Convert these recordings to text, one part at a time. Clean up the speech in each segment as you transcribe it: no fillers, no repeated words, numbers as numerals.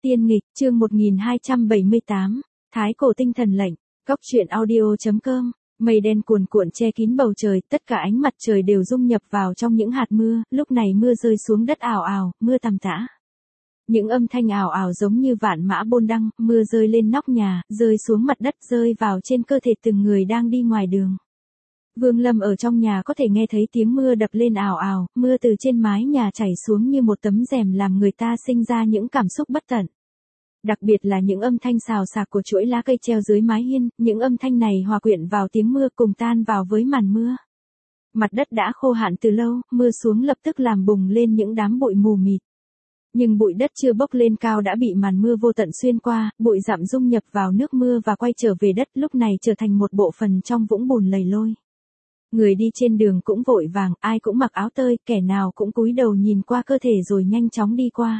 Tiên nghịch, chương 1278, Thái cổ tinh thần lệnh, Cóc truyện audio.com, mây đen cuồn cuộn che kín bầu trời, tất cả ánh mặt trời đều dung nhập vào trong những hạt mưa, lúc này mưa rơi xuống đất ào ào, mưa tầm tã. Những âm thanh ào ào giống như vạn mã bôn đăng, mưa rơi lên nóc nhà, rơi xuống mặt đất, rơi vào trên cơ thể từng người đang đi ngoài đường. Vương Lâm ở trong nhà có thể nghe thấy tiếng mưa đập lên ào ào, mưa từ trên mái nhà chảy xuống như một tấm rèm làm người ta sinh ra những cảm xúc bất tận. Đặc biệt là những âm thanh xào xạc của chuỗi lá cây treo dưới mái hiên, những âm thanh này hòa quyện vào tiếng mưa cùng tan vào với màn mưa. Mặt đất đã khô hạn từ lâu, mưa xuống lập tức làm bùng lên những đám bụi mù mịt. Nhưng bụi đất chưa bốc lên cao đã bị màn mưa vô tận xuyên qua, bụi rậm dung nhập vào nước mưa và quay trở về đất, lúc này trở thành một bộ phận trong vũng bùn lầy lôi. Người đi trên đường cũng vội vàng, ai cũng mặc áo tơi, kẻ nào cũng cúi đầu nhìn qua cơ thể rồi nhanh chóng đi qua.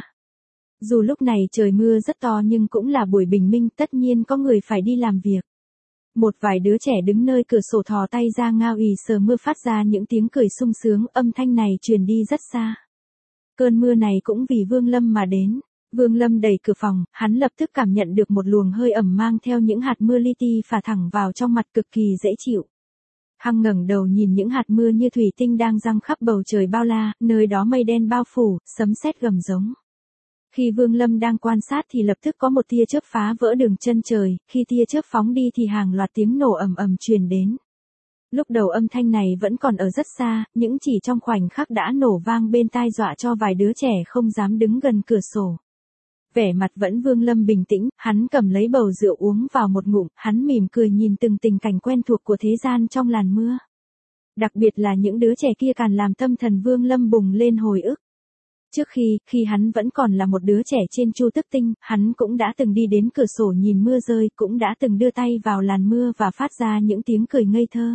Dù lúc này trời mưa rất to nhưng cũng là buổi bình minh, tất nhiên có người phải đi làm việc. Một vài đứa trẻ đứng nơi cửa sổ thò tay ra ngao ì sờ mưa phát ra những tiếng cười sung sướng, âm thanh này truyền đi rất xa. Cơn mưa này cũng vì Vương Lâm mà đến. Vương Lâm đẩy cửa phòng, hắn lập tức cảm nhận được một luồng hơi ẩm mang theo những hạt mưa li ti phả thẳng vào trong mặt cực kỳ dễ chịu. Hằng ngẩng đầu nhìn những hạt mưa như thủy tinh đang giăng khắp bầu trời bao la, nơi đó mây đen bao phủ, sấm sét gầm giống. Khi Vương Lâm đang quan sát thì lập tức có một tia chớp phá vỡ đường chân trời, khi tia chớp phóng đi thì hàng loạt tiếng nổ ầm ầm truyền đến. Lúc đầu âm thanh này vẫn còn ở rất xa, những chỉ trong khoảnh khắc đã nổ vang bên tai dọa cho vài đứa trẻ không dám đứng gần cửa sổ. Vẻ mặt vẫn Vương Lâm bình tĩnh, hắn cầm lấy bầu rượu uống vào một ngụm, hắn mỉm cười nhìn từng tình cảnh quen thuộc của thế gian trong làn mưa. Đặc biệt là những đứa trẻ kia càng làm tâm thần Vương Lâm bùng lên hồi ức. Trước khi hắn vẫn còn là một đứa trẻ trên Chu Tức Tinh, hắn cũng đã từng đi đến cửa sổ nhìn mưa rơi, cũng đã từng đưa tay vào làn mưa và phát ra những tiếng cười ngây thơ.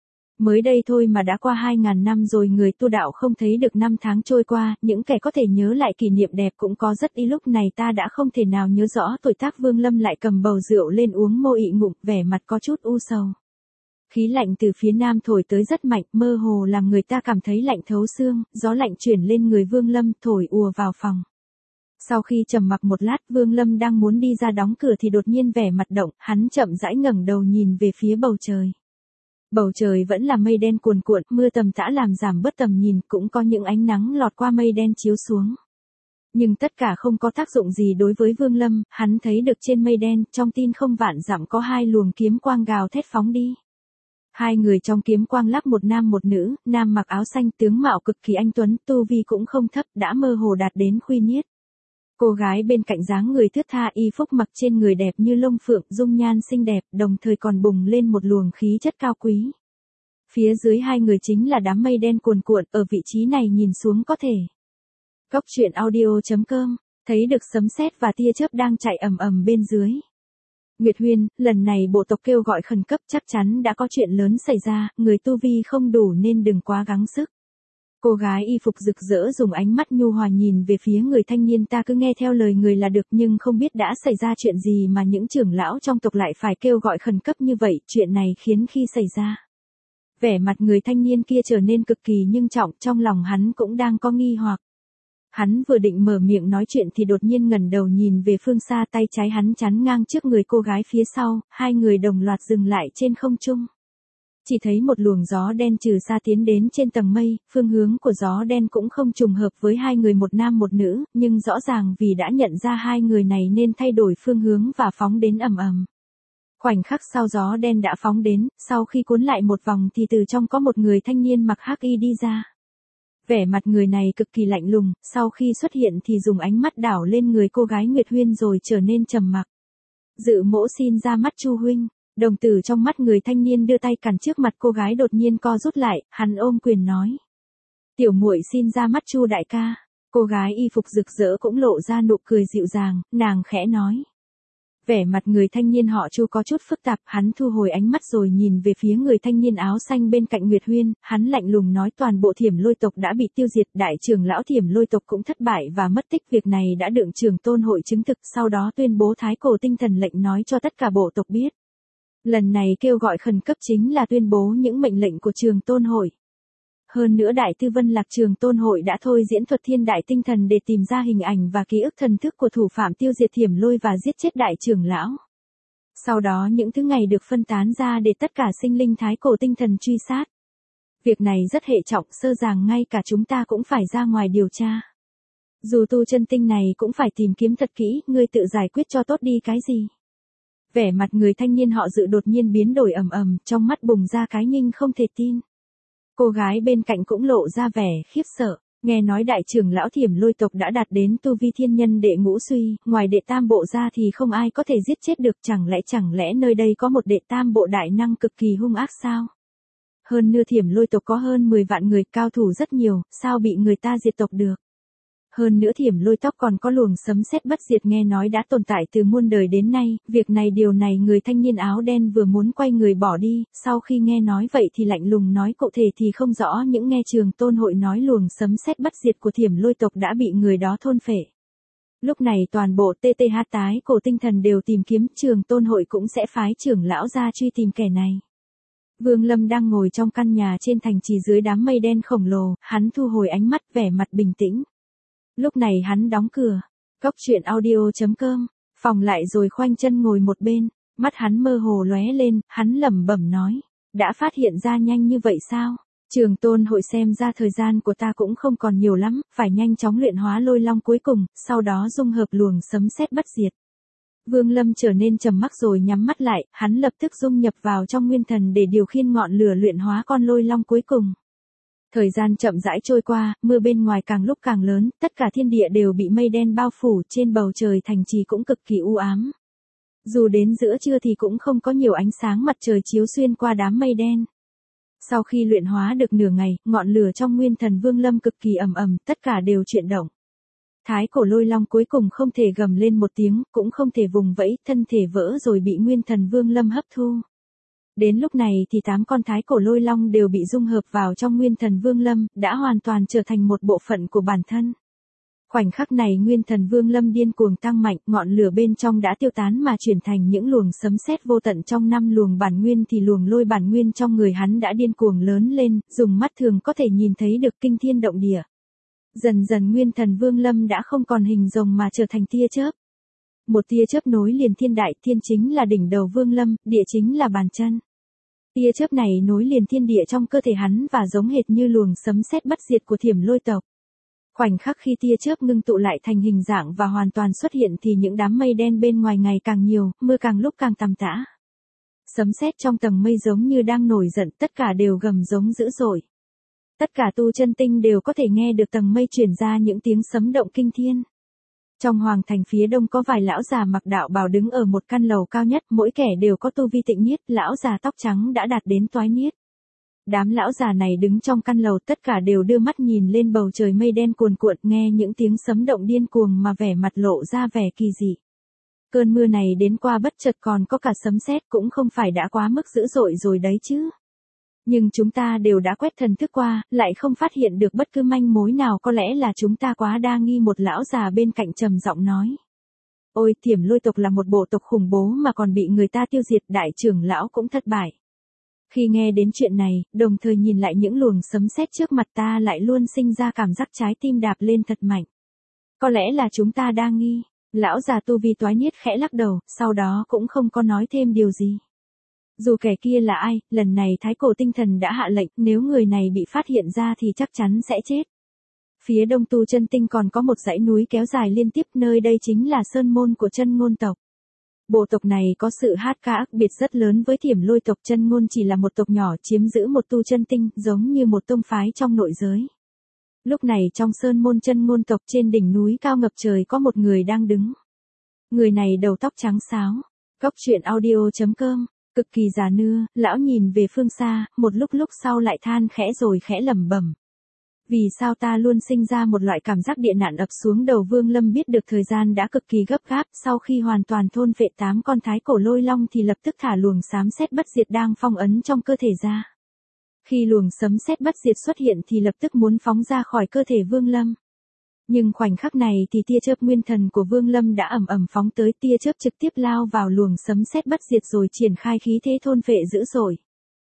Mới đây thôi mà đã qua 2000 năm rồi, người tu đạo không thấy được năm tháng trôi qua, những kẻ có thể nhớ lại kỷ niệm đẹp cũng có rất ít, lúc này ta đã không thể nào nhớ rõ tuổi tác. Vương Lâm lại cầm bầu rượu lên uống mô ị ngụm, vẻ mặt có chút u sầu. Khí lạnh từ phía nam thổi tới rất mạnh, mơ hồ làm người ta cảm thấy lạnh thấu xương, gió lạnh chuyển lên người Vương Lâm, thổi ùa vào phòng. Sau khi trầm mặc một lát, Vương Lâm đang muốn đi ra đóng cửa thì đột nhiên vẻ mặt động, hắn chậm rãi ngẩng đầu nhìn về phía bầu trời. Bầu trời vẫn là mây đen cuồn cuộn, mưa tầm tã làm giảm bớt tầm nhìn, cũng có những ánh nắng lọt qua mây đen chiếu xuống. Nhưng tất cả không có tác dụng gì đối với Vương Lâm, hắn thấy được trên mây đen, trong tin không vạn dặm có hai luồng kiếm quang gào thét phóng đi. Hai người trong kiếm quang lắc một nam một nữ, nam mặc áo xanh, tướng mạo cực kỳ anh tuấn, tu vi cũng không thấp, đã mơ hồ đạt đến khuy niết. Cô gái bên cạnh dáng người thướt tha, y phúc mặc trên người đẹp như lông phượng, dung nhan xinh đẹp, đồng thời còn bùng lên một luồng khí chất cao quý. Phía dưới hai người chính là đám mây đen cuồn cuộn, ở vị trí này nhìn xuống có thể. Cóc truyện audio.com, thấy được sấm sét và tia chớp đang chạy ầm ầm bên dưới. Nguyệt Huyên, lần này bộ tộc kêu gọi khẩn cấp, chắc chắn đã có chuyện lớn xảy ra, người tu vi không đủ nên đừng quá gắng sức. Cô gái y phục rực rỡ dùng ánh mắt nhu hòa nhìn về phía người thanh niên, ta cứ nghe theo lời người là được, nhưng không biết đã xảy ra chuyện gì mà những trưởng lão trong tộc lại phải kêu gọi khẩn cấp như vậy, chuyện này khiến khi xảy ra. Vẻ mặt người thanh niên kia trở nên cực kỳ nghiêm trọng, trong lòng hắn cũng đang có nghi hoặc. Hắn vừa định mở miệng nói chuyện thì đột nhiên ngẩng đầu nhìn về phương xa, tay trái hắn chắn ngang trước người cô gái phía sau, hai người đồng loạt dừng lại trên không trung. Chỉ thấy một luồng gió đen từ xa tiến đến trên tầng mây, phương hướng của gió đen cũng không trùng hợp với hai người một nam một nữ, nhưng rõ ràng vì đã nhận ra hai người này nên thay đổi phương hướng và phóng đến ầm ầm. Khoảnh khắc sau gió đen đã phóng đến, sau khi cuốn lại một vòng thì từ trong có một người thanh niên mặc hắc y đi ra. Vẻ mặt người này cực kỳ lạnh lùng, sau khi xuất hiện thì dùng ánh mắt đảo lên người cô gái Nguyệt Huyên rồi trở nên trầm mặc. Dự mỗ xin ra mắt Chu huynh. Đồng tử trong mắt người thanh niên đưa tay cản trước mặt cô gái đột nhiên co rút lại, hắn ôm quyền nói. Tiểu muội xin ra mắt Chu đại ca. Cô gái y phục rực rỡ cũng lộ ra nụ cười dịu dàng, nàng khẽ nói. Vẻ mặt người thanh niên họ Chu có chút phức tạp, hắn thu hồi ánh mắt rồi nhìn về phía người thanh niên áo xanh bên cạnh Nguyệt Huyên, hắn lạnh lùng nói toàn bộ Thiểm Lôi tộc đã bị tiêu diệt, đại trưởng lão Thiểm Lôi tộc cũng thất bại và mất tích, việc này đã được Trường Tôn hội chứng thực, sau đó tuyên bố Thái cổ tinh thần lệnh nói cho tất cả bộ tộc biết. Lần này kêu gọi khẩn cấp chính là tuyên bố những mệnh lệnh của Trường Tôn hội. Hơn nữa Đại Tư Vân Lạc Trường Tôn hội đã thôi diễn thuật thiên đại tinh thần để tìm ra hình ảnh và ký ức thần thức của thủ phạm tiêu diệt Thiểm Lôi và giết chết đại trưởng lão. Sau đó những thứ ngày được phân tán ra để tất cả sinh linh thái cổ tinh thần truy sát. Việc này rất hệ trọng, sơ ràng ngay cả chúng ta cũng phải ra ngoài điều tra. Dù tu chân tinh này cũng phải tìm kiếm thật kỹ, ngươi tự giải quyết cho tốt đi cái gì. Vẻ mặt người thanh niên họ Dự đột nhiên biến đổi trong mắt bùng ra cái nghinh không thể tin. Cô gái bên cạnh cũng lộ ra vẻ khiếp sợ, nghe nói đại trưởng lão Thiểm Lôi tộc đã đạt đến tu vi thiên nhân đệ ngũ suy, ngoài đệ tam bộ ra thì không ai có thể giết chết được, chẳng lẽ nơi đây có một đệ tam bộ đại năng cực kỳ hung ác sao? Hơn nữa Thiểm Lôi tộc có hơn 10 vạn người, cao thủ rất nhiều, sao bị người ta diệt tộc được? Hơn nữa Thiểm Lôi tộc còn có luồng sấm sét bất diệt nghe nói đã tồn tại từ muôn đời đến nay, điều này người thanh niên áo đen vừa muốn quay người bỏ đi, sau khi nghe nói vậy thì lạnh lùng nói cụ thể thì không rõ, những nghe Trường Tôn hội nói luồng sấm sét bất diệt của Thiểm Lôi tộc đã bị người đó thôn phệ. Lúc này toàn bộ TTH tái cổ tinh thần đều tìm kiếm, Trường Tôn hội cũng sẽ phái trưởng lão ra truy tìm kẻ này. Vương Lâm đang ngồi trong căn nhà trên thành trì dưới đám mây đen khổng lồ, hắn thu hồi ánh mắt vẻ mặt bình tĩnh. Lúc này hắn đóng cửa. Cóc truyện audio.com, phòng lại rồi khoanh chân ngồi một bên, mắt hắn mơ hồ lóe lên, hắn lẩm bẩm nói, đã phát hiện ra nhanh như vậy sao? Trường Tôn hội xem ra thời gian của ta cũng không còn nhiều lắm, phải nhanh chóng luyện hóa lôi long cuối cùng, sau đó dung hợp luồng sấm sét bất diệt. Vương Lâm trở nên trầm mặc rồi nhắm mắt lại, hắn lập tức dung nhập vào trong nguyên thần để điều khiển ngọn lửa luyện hóa con lôi long cuối cùng. Thời gian chậm rãi trôi qua, mưa bên ngoài càng lúc càng lớn, tất cả thiên địa đều bị mây đen bao phủ, trên bầu trời thành trì cũng cực kỳ u ám. Dù đến giữa trưa thì cũng không có nhiều ánh sáng mặt trời chiếu xuyên qua đám mây đen. Sau khi luyện hóa được nửa ngày, ngọn lửa trong nguyên thần Vương Lâm cực kỳ tất cả đều chuyển động. Thái cổ lôi long cuối cùng không thể gầm lên một tiếng, cũng không thể vùng vẫy, thân thể vỡ rồi bị nguyên thần Vương Lâm hấp thu. Đến lúc này thì 8 con thái cổ lôi long đều bị dung hợp vào trong nguyên thần Vương Lâm, đã hoàn toàn trở thành một bộ phận của bản thân. Khoảnh khắc này nguyên thần Vương Lâm điên cuồng tăng mạnh, ngọn lửa bên trong đã tiêu tán mà chuyển thành những luồng sấm sét vô tận, trong 5 luồng bản nguyên thì luồng lôi bản nguyên trong người hắn đã điên cuồng lớn lên, dùng mắt thường có thể nhìn thấy được kinh thiên động địa. Dần dần nguyên thần Vương Lâm đã không còn hình rồng mà trở thành tia chớp. Một tia chớp nối liền thiên đại, thiên chính là đỉnh đầu Vương Lâm, địa chính là bàn chân. Tia chớp này nối liền thiên địa trong cơ thể hắn và giống hệt như luồng sấm sét bất diệt của Thiểm Lôi tộc. Khoảnh khắc khi tia chớp ngưng tụ lại thành hình dạng và hoàn toàn xuất hiện thì những đám mây đen bên ngoài ngày càng nhiều, mưa càng lúc càng tầm tã. Sấm sét trong tầng mây giống như đang nổi giận, tất cả đều gầm giống dữ dội. Tất cả tu chân tinh đều có thể nghe được tầng mây truyền ra những tiếng sấm động kinh thiên. Trong hoàng thành phía đông có vài lão già mặc đạo bào đứng ở một căn lầu cao nhất, mỗi kẻ đều có tu vi tịnh niết, lão già tóc trắng đã đạt đến toái niết. Đám lão già này đứng trong căn lầu tất cả đều đưa mắt nhìn lên bầu trời mây đen cuồn cuộn, nghe những tiếng sấm động điên cuồng mà vẻ mặt lộ ra vẻ kỳ dị. Cơn mưa này đến qua bất chợt còn có cả sấm sét, cũng không phải đã quá mức dữ dội rồi đấy chứ. Nhưng chúng ta đều đã quét thần thức qua, lại không phát hiện được bất cứ manh mối nào, có lẽ là chúng ta quá đa nghi, một lão già bên cạnh trầm giọng nói. Ôi, Thiểm Lôi tộc là một bộ tộc khủng bố mà còn bị người ta tiêu diệt, đại trưởng lão cũng thất bại. Khi nghe đến chuyện này, đồng thời nhìn lại những luồng sấm sét trước mặt ta lại luôn sinh ra cảm giác trái tim đạp lên thật mạnh. Có lẽ là chúng ta đa nghi. Lão già tu vi toái niết khẽ lắc đầu, sau đó cũng không có nói thêm điều gì. Dù kẻ kia là ai, lần này thái cổ tinh thần đã hạ lệnh, nếu người này bị phát hiện ra thì chắc chắn sẽ chết. Phía đông tu chân tinh còn có một dãy núi kéo dài liên tiếp, nơi đây chính là sơn môn của chân ngôn tộc. Bộ tộc này có sự hát ca ác biệt rất lớn với Thiểm Lôi tộc, chân ngôn chỉ là một tộc nhỏ chiếm giữ một tu chân tinh, giống như một tông phái trong nội giới. Lúc này trong sơn môn chân ngôn tộc trên đỉnh núi cao ngập trời có một người đang đứng. Người này đầu tóc trắng xáo. Cóc truyện audio.com, cực kỳ già nua, lão nhìn về phương xa, một lúc sau lại than khẽ rồi khẽ lẩm bẩm. Vì sao ta luôn sinh ra một loại cảm giác địa nạn ập xuống đầu? Vương Lâm biết được thời gian đã cực kỳ gấp gáp, sau khi hoàn toàn thôn phệ 8 con thái cổ lôi long thì lập tức thả luồng xám sét bất diệt đang phong ấn trong cơ thể ra. Khi luồng sấm sét bất diệt xuất hiện thì lập tức muốn phóng ra khỏi cơ thể Vương Lâm. Nhưng khoảnh khắc này thì tia chớp nguyên thần của Vương Lâm đã ầm phóng tới, tia chớp trực tiếp lao vào luồng sấm sét bất diệt rồi triển khai khí thế thôn phệ dữ dội.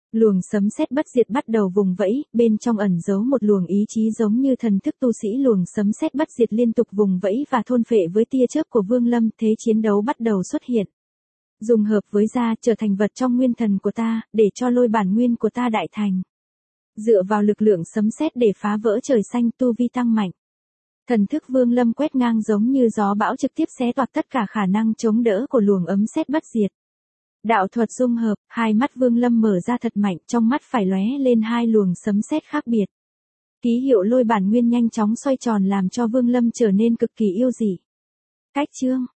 Luồng sấm sét bất diệt bắt đầu vùng vẫy, bên trong ẩn giấu một luồng ý chí giống như thần thức tu sĩ. Luồng sấm sét bất diệt liên tục vùng vẫy và thôn phệ với tia chớp của Vương Lâm, thế chiến đấu bắt đầu xuất hiện. Dùng hợp với ra, trở thành vật trong nguyên thần của ta, để cho lôi bản nguyên của ta đại thành. Dựa vào lực lượng sấm sét để phá vỡ trời xanh, tu vi tăng mạnh. Thần thức Vương Lâm quét ngang giống như gió bão, trực tiếp xé toạc tất cả khả năng chống đỡ của luồng ấm sét bất diệt. Đạo thuật dung hợp, hai mắt Vương Lâm mở ra thật mạnh, trong mắt phải lóe lên hai luồng sấm sét khác biệt. Ký hiệu lôi bản nguyên nhanh chóng xoay tròn làm cho Vương Lâm trở nên cực kỳ yêu dị. Cách chương